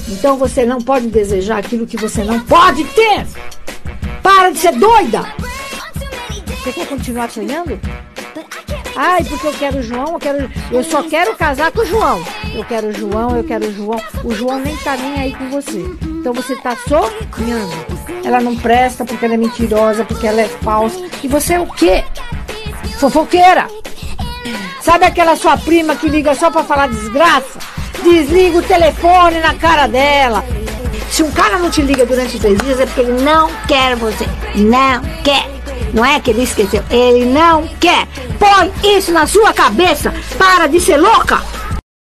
Então você não pode desejar aquilo que você não pode ter. Para de ser doida. Você quer continuar sonhando? Ai, porque eu quero o João, eu só quero casar com o João. Eu quero o João. O João nem tá nem aí com você. Então você tá sonhando. Ela não presta porque ela é mentirosa, porque ela é falsa. E você é o quê? Fofoqueira. Sabe aquela sua prima que liga só pra falar desgraça? Desliga o telefone na cara dela. Se um cara não te liga durante 3 dias é porque ele não quer você. Não quer. Não é que ele esqueceu. Ele não quer. Põe isso na sua cabeça. Para de ser louca.